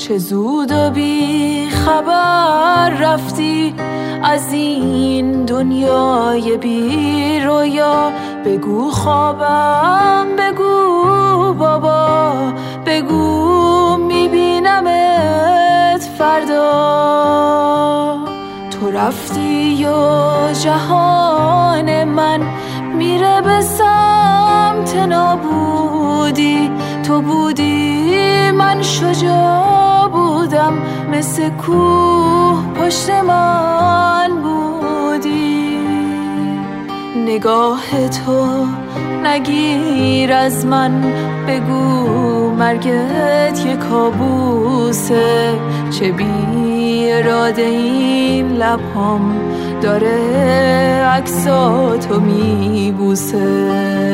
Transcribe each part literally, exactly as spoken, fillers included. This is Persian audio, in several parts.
چه زود و بی خبر رفتی از این دنیای بی رویا. بگو خوابم، بگو بابا، بگو میبینمت فردا. تو رفتی و جهان من میره به سمت نابودی. تو بودی من شجاع بودم، مثل کوه پشت من بودی. نگاه تو نگیر از من، بگو مرگت یه کابوسه. چه بی اراده این لبهام داره عکساتو میبوسه.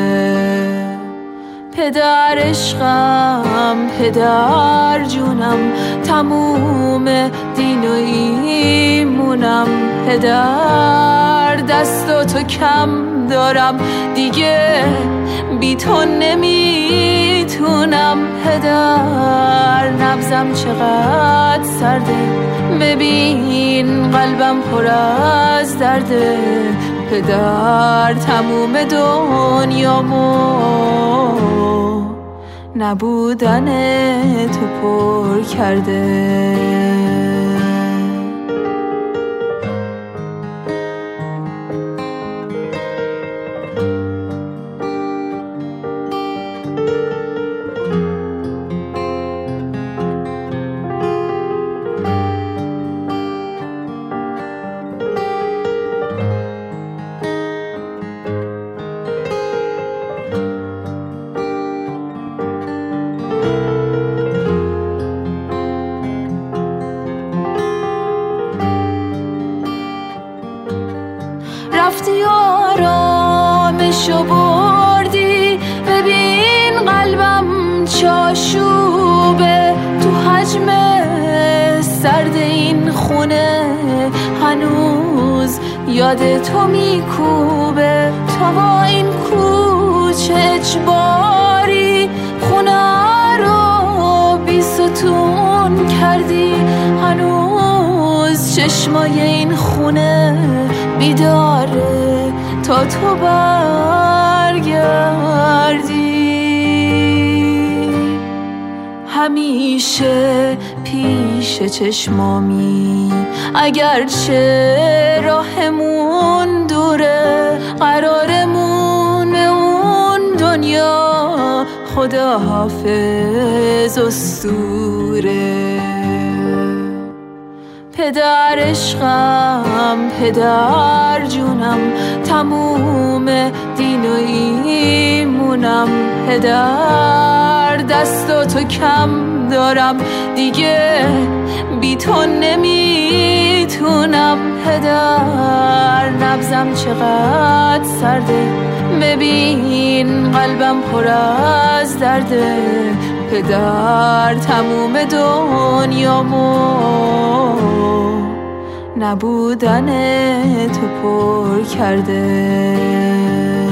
پدر عشقم، پدر جونم، تموم دین و ایمونم. پدر دستاتو کم دارم، دیگه بی تو نمیتونم. پدر نبضم چقدر سرده، ببین قلبم پر از درده. پدر تموم دنیامو نبودن تو پر کرده. رفتی آرامشو بردی، ببین قلبم چاشوبه. تو حجم سرد این خونه هنوز یاد تو میکوبه. تو با این کوچه اجباری خونه رو بی ستون کردی. هنوز چشمای این خونه بیداره تا تو برگردی. همیشه پیش چشمامی، اگرچه راهمون دوره. قرارمون اون دنیا خداحافظ اسطوره. پدر عشقم، پدر جونم، تموم دین و ایمونم. پدر دستاتو کم دارم، دیگه بی تو نمیتونم. پدر نبضم چقدر سرده، ببین قلبم پر از درده. پدر تموم دنیامو نبودن تو پر کرده.